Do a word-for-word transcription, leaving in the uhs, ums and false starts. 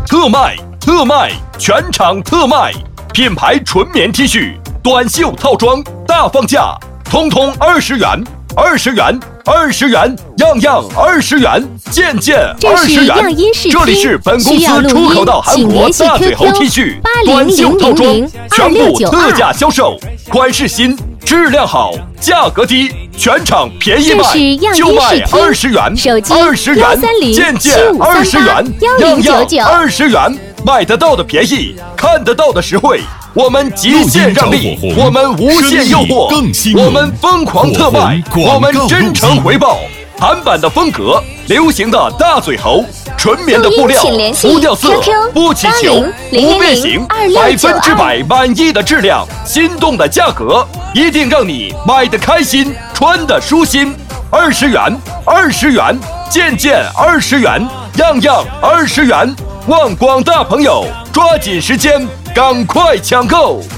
特卖，特卖，全场特卖！品牌纯棉 T 恤、短袖套装大放价，通通二十元，二十元，二十元，样样二十元，件件二十元。这里是本公司出口到韩国大嘴猴 T 恤、短袖套装，全部特价销售，款式新，质量好，价格低，全场便宜卖，就卖二十元，二十元，件件二十元，样样二十元，买得到的便宜，看得到的实惠。我们极限让利，我们无限诱惑，我们疯狂特卖，我们真诚回报。韩版的风格，流行的大嘴猴，纯棉的布料，不掉色，不起球，不变形，百分之百满意的质量，心动的价格，一定让你买得开心，穿得舒心。二十元，二十元，件件二十元，样样二十元。望广大朋友抓紧时间，赶快抢购！